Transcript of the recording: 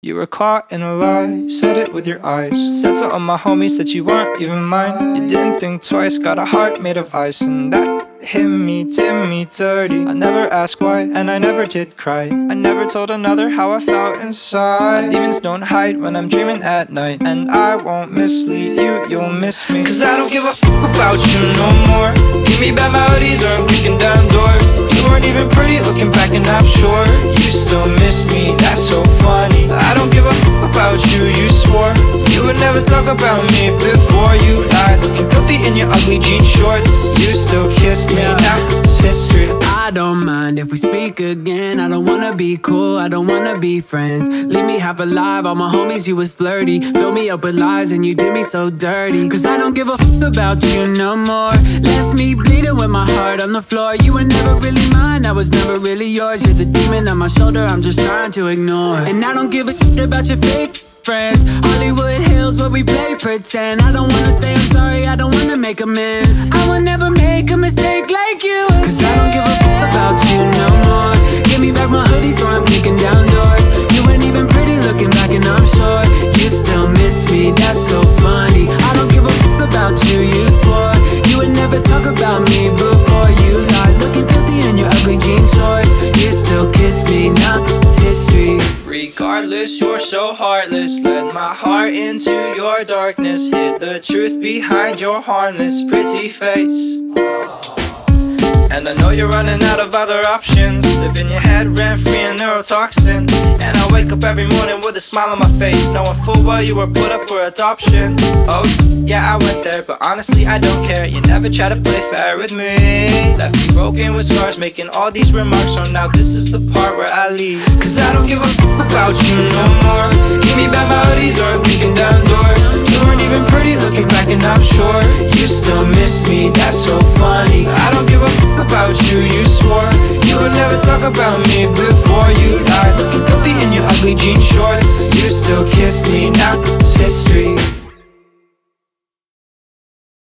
You were caught in a lie, said it with your eyes. Said to all my homies that you weren't even mine. You didn't think twice, got a heart made of ice. And that hit me, did me dirty. I never asked why, and I never did cry. I never told another how I felt inside. My demons don't hide when I'm dreaming at night. And I won't mislead you, you'll miss me. Cause I don't give a fuck about you no more. Give me back my hoodies or I'm kicking down doors. You weren't even pretty looking back and I'm sure you still miss me, that's so funny. I don't give a fuck about you, you swore you would never talk about me before you lied. Looking filthy in your ugly jean shorts. You still kissed me, now it's history. I don't mind if we speak again. I don't wanna be cool, I don't wanna be friends. Leave me half alive, all my homies you was flirty. Fill me up with lies and you did me so dirty. Cause I don't give a fuck about you no more. Left me bleeding with my heart on the floor. You were never really mine, I was never really yours. You're the demon on my shoulder, I'm just trying to ignore. And I don't give a shit about your fake friends. Hollywood Hills where we play pretend. I don't wanna say I'm sorry, I don't wanna make amends. I will never make a mistake like you again. Cause I don't give a fuck about you no more. Give me back my hoodie so I'm kicking down doors. You weren't even pretty looking back and I'm sure you still miss me, that's so funny. I don't give a fuck about you, you swore you would never talk about me before you lied. Looking filthy in your ugly jean shorts. You still kiss me, now it's history. Regardless, you're so heartless. Led my heart into your darkness. Hid the truth behind your harmless pretty face. And I know you're running out of other options. Live in your head rent-free and neurotoxin. And I wake up every morning with a smile on my face, knowing full well you were put up for adoption. Oh, yeah, I went there, but honestly I don't care. You never try to play fair with me. Left me broken with scars, making all these remarks. So now this is the part where I leave. Cause I don't give a fuck about you no more. Give me back my hoodies or I'm kicking down doors. You weren't even pretty looking back and I'm sure you still miss me, that's so funny. I don't give a fuck about you, you swore you would never talk about me before you lied. Looking filthy in your ugly jean shorts. You still kiss me, now it's history.